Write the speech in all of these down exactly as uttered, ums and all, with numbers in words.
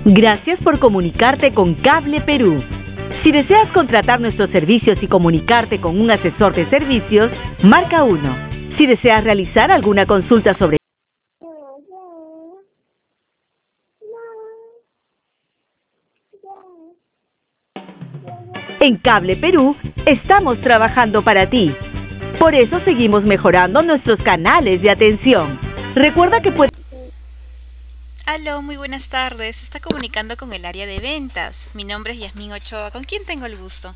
Gracias por comunicarte con Cable Perú. Si deseas contratar nuestros servicios y comunicarte con un asesor de servicios, marca uno. Si deseas realizar alguna consulta sobre En Cable Perú, estamos trabajando para ti. Por eso seguimos mejorando nuestros canales de atención. Recuerda que puedes... Aló, muy buenas tardes. Se está comunicando con el área de ventas. Mi nombre es Yasmín Ochoa. ¿Con quién tengo el gusto?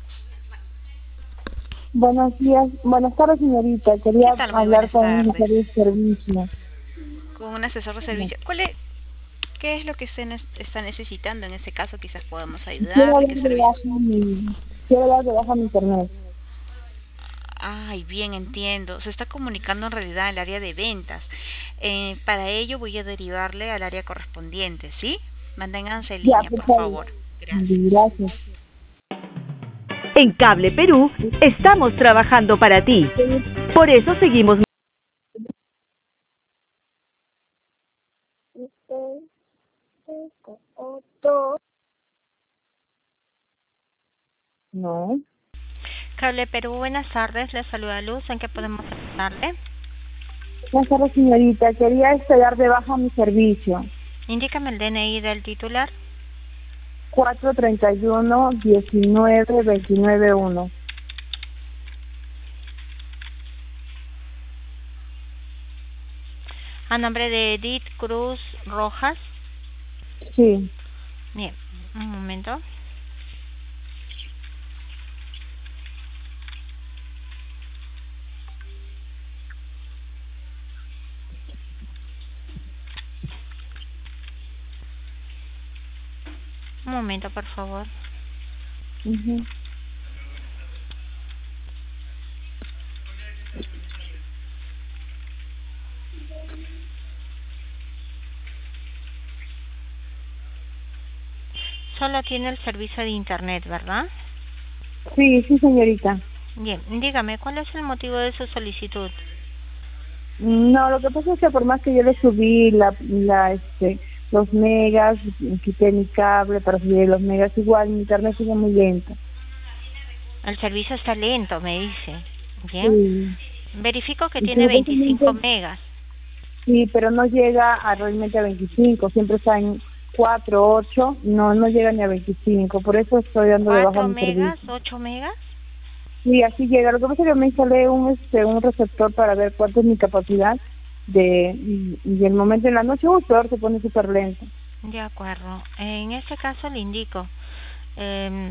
Buenos días, buenas tardes, señorita. Quería ¿Qué tal? Muy hablar buenas con un tardes. asesor de servicio. Con un asesor de servicio. ¿Cuál es, ¿Qué es lo que usted ne- está necesitando? En ese caso, quizás podamos Quiero ayudarle. dar ¿Qué de servicio? baja mi, quiero dar de baja mi internet. Ay, bien, entiendo. Se está comunicando en realidad al área de ventas. Eh, para ello voy a derivarle al área correspondiente, ¿sí? Manténganse en Ya, línea, por por favor. favor. Gracias. Gracias. En Cable Perú, estamos trabajando para ti. Por eso seguimos... No. Cable Perú, buenas tardes. Le saluda Luz. ¿En qué podemos ayudarle? Buenas tardes, señorita. Quería este, dar de baja mi servicio. Indícame el D N I del titular. cuatro treinta y uno, diecinueve, veintinueve, uno. A nombre de Edith Cruz Rojas. Sí. Bien, un momento. Un momento, por favor. Uh-huh. Solo tiene el servicio de internet, ¿verdad? Sí, sí, señorita. Bien, dígame, ¿cuál es el motivo de su solicitud? No, lo que pasa es que por más que yo le subí la, la, este, los megas, quité mi cable para subir los megas, igual mi internet sigue muy lento. El servicio está lento, me dice. Bien. Sí. Verifico que Y tiene veinticinco supuestamente, megas. sí, pero no llega a realmente a veinticinco, siempre está en cuatro, ocho, no, no llega ni a veinticinco, por eso estoy dando de baja ¿Cuatro mi megas? servicio. ¿Ocho megas? Sí, así llega. Lo que pasa es que me instalé un, este, un receptor para ver cuánto es mi capacidad de, y, y el momento en la noche, uy, peor, se pone súper lento. De acuerdo. En este caso le indico. Eh,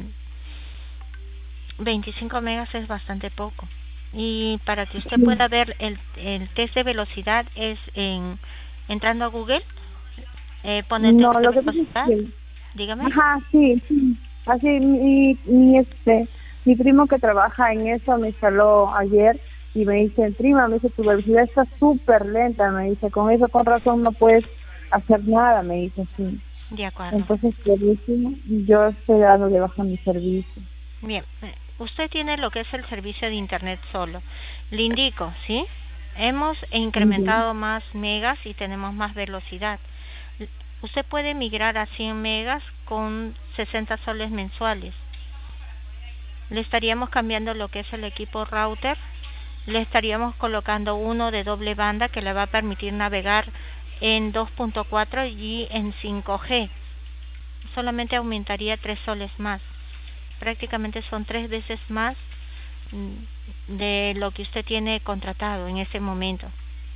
veinticinco megas es bastante poco. Y para que usted Sí. pueda ver el, el test de velocidad es en entrando a Google, eh, pone el No, test de lo que pasa es velocidad, que, dígame. ajá, sí, sí. Así, mi, mi, este, mi primo que trabaja en eso me instaló ayer y me dice, prima, me dice, tu velocidad está súper lenta, me dice, con eso, con razón, no puedes hacer nada, me dice, sí. De acuerdo. Entonces, por último, yo estoy dando de baja mi servicio. Bien, eh, usted tiene lo que es el servicio de internet solo. Le indico, ¿sí? Hemos Ujú. incrementado más megas y tenemos más velocidad. L- Usted puede migrar a cien megas con sesenta soles mensuales. Le estaríamos cambiando lo que es el equipo router. Le estaríamos colocando uno de doble banda que le va a permitir navegar en dos punto cuatro y en cinco G. Solamente aumentaría tres soles más. Prácticamente son tres veces más mm, de lo que usted tiene contratado en ese momento.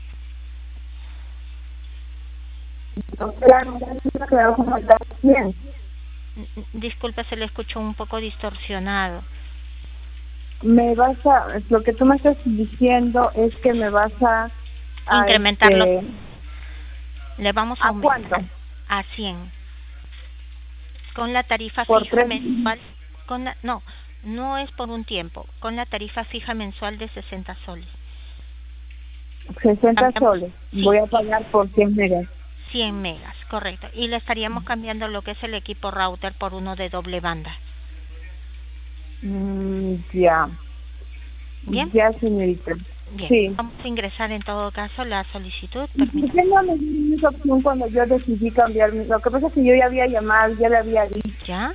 Claro, claro, como está bien. Mm, mm, Disculpe, se le escuchó un poco distorsionado. Me vas a, lo que tú me estás diciendo es que me vas a, a Incrementarlo, este, le vamos a ¿a cuánto? aumentar a cien con la tarifa Por fija tres, mensual. Con la, no, no es por un tiempo, con la tarifa fija mensual de sesenta soles. sesenta Cambiamos, soles. sí, Voy a y pagar por cien megas. cien megas, correcto. Y le estaríamos cambiando lo que es el equipo router por uno de doble banda. Mm, ya, ¿Bien? ya, señorita. Bien, Sí. vamos a ingresar en todo caso la solicitud. ¿Por qué no me dieron esa opción cuando yo decidí cambiar? mi- Lo que pasa es que yo ya había llamado, ya le había dicho. ¿Ya?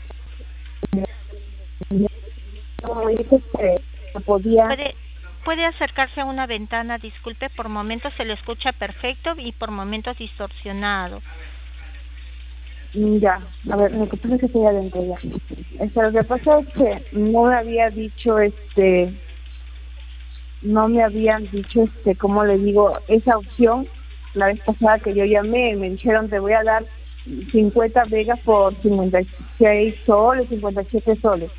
Como me dijo que no podía. Puede, puede acercarse a una ventana, disculpe, por momentos se le escucha perfecto y por momentos distorsionado. Mm, Ya, a ver, lo que pasa es que estoy adentro ya. Este, lo que pasa es que no me había dicho, este, no me habían dicho, este, ¿cómo le digo? Esa opción, la vez pasada que yo llamé, me dijeron, te voy a dar cincuenta megas por cincuenta y seis soles, cincuenta y siete soles.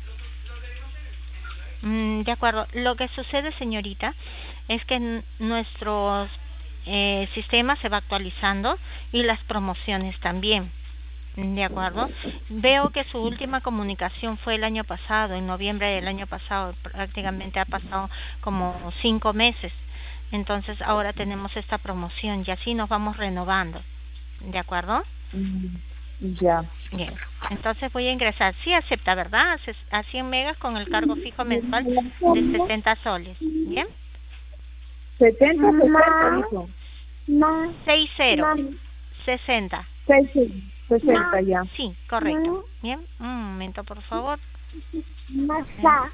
Mm, de acuerdo. Lo que sucede, señorita, es que n- nuestros eh, sistema se va actualizando y las promociones también. De acuerdo. Veo que su última comunicación fue el año pasado, en noviembre del año pasado. Prácticamente ha pasado como cinco meses. Entonces ahora tenemos esta promoción y así nos vamos renovando. ¿De acuerdo? Mm, Ya. Bien. Entonces voy a ingresar. Sí acepta, ¿verdad? A ses- A cien megas con el cargo fijo mensual de sesenta soles. ¿Bien? setenta, sesenta, dijo. sesenta. sesenta. sesenta ya. Sí, correcto. Bien. Un momento, por favor. Masa.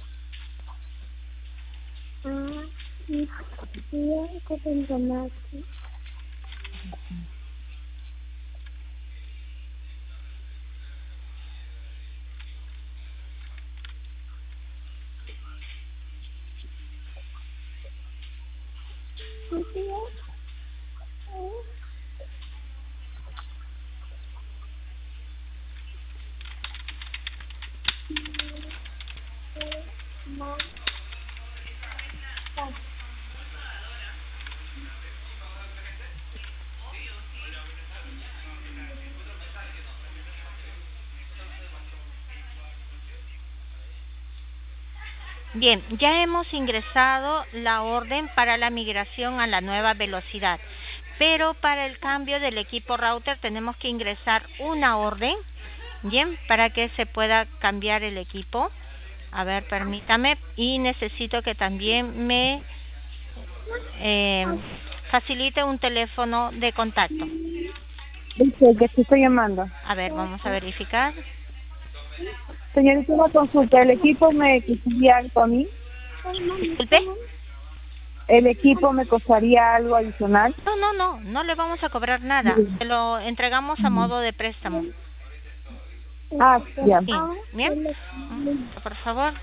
Bien, ya hemos ingresado la orden para la migración a la nueva velocidad, pero para el cambio del equipo router tenemos que ingresar una orden, bien, para que se pueda cambiar el equipo. A ver, permítame, y necesito que también me eh, facilite un teléfono de contacto. Dice que te estoy llamando. A ver, vamos a verificar. Señorita, una consulta. ¿El equipo me costaría algo a mí? Disculpe. ¿El equipo me costaría algo adicional? No, no, no, no le vamos a cobrar nada. Se lo entregamos a modo de préstamo. Ah, ya. Sí, bien. Por favor.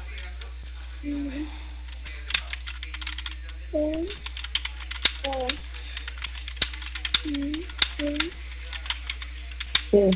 Sí.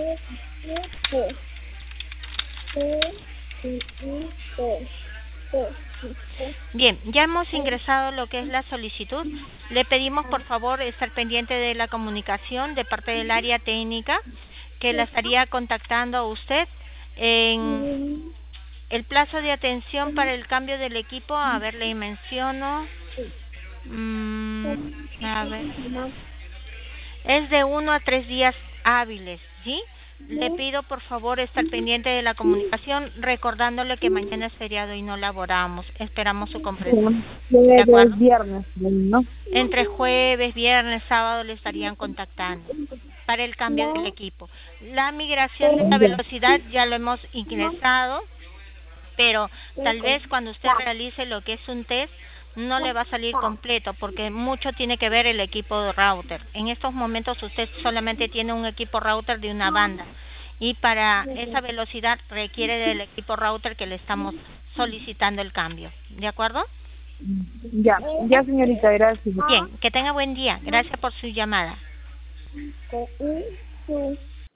Bien, ya hemos ingresado lo que es la solicitud. Le pedimos por favor estar pendiente de la comunicación de parte del área técnica que la estaría contactando a usted en el plazo de atención para el cambio del equipo. A ver, le menciono. Mm, a ver. Es de uno a tres días hábiles, ¿sí? Le pido por favor estar pendiente de la comunicación, recordándole que mañana es feriado y no laboramos. Esperamos su comprensión. ¿De acuerdo? Es viernes, ¿no? Entre jueves, viernes, sábado le estarían contactando para el cambio del equipo. La migración de la velocidad ya lo hemos ingresado, pero tal vez cuando usted realice lo que es un test, no le va a salir completo porque mucho tiene que ver el equipo de router. En estos momentos usted solamente tiene un equipo router de una banda y para esa velocidad requiere del equipo router que le estamos solicitando el cambio. ¿De acuerdo? Ya, ya señorita, gracias. Bien, que tenga buen día. Gracias por su llamada. Sí.